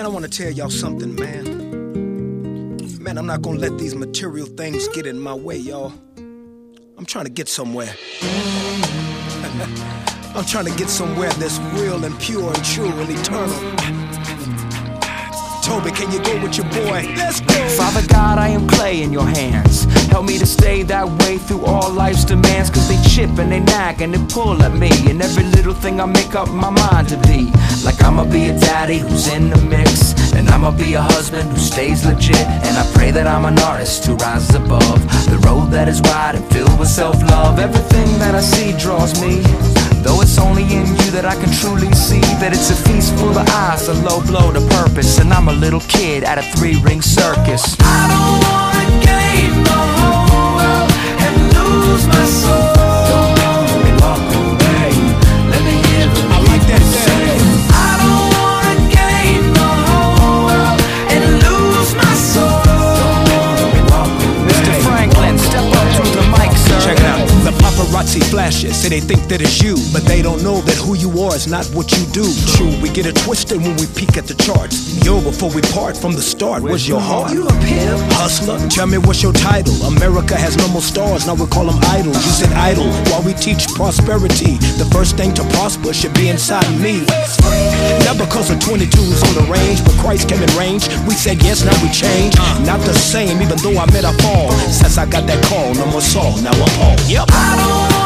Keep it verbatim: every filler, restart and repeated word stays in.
Man, I want to tell y'all something, man. Man, I'm not gonna let these material things get in my way, y'all. I'm trying to get somewhere. I'm trying to get somewhere that's real and pure and true and eternal. Toby, can you go with your boy? Let's go! Father God, I am clay in your hands. Help me to stay that way through all life's demands. Cause they chip and they nag and they pull at me. And every little thing I make up my mind to be. Like I'ma be a daddy who's in the mix, and I'ma be a husband who stays legit. And I pray that I'm an artist who rises above the road that is wide and filled with self-love. Everything that I see draws me, though it's only in you that I can truly see that it's a feast full of eyes, a low blow to purpose. And I'm a little kid at a three-ring circus. I don't wanna gain the whole world and lose my soul. Don't walk away, let me hear the I like that say. I don't wanna gain the whole world and lose my soul. Don't walk away. Mister Franklin, step up to the mic, sir. Check it out. The paparazzi flashes, say they think that it's you, but they don't know that who you are is not what you do. True, we get it twisted when we peek at the charts. Yo, before we part from the start, where's your heart? You a pimp? Hustler, tell me what's your title? America has no more stars, now we call them idols. You said idle, while we teach prosperity. The first thing to prosper should be inside me. Not because of twenty-twos on the range, but Christ came in range. We said yes, now we change. Not the same, even though I met a fall. Since I got that call, no more Saul, now I'm Paul. Yep. I don't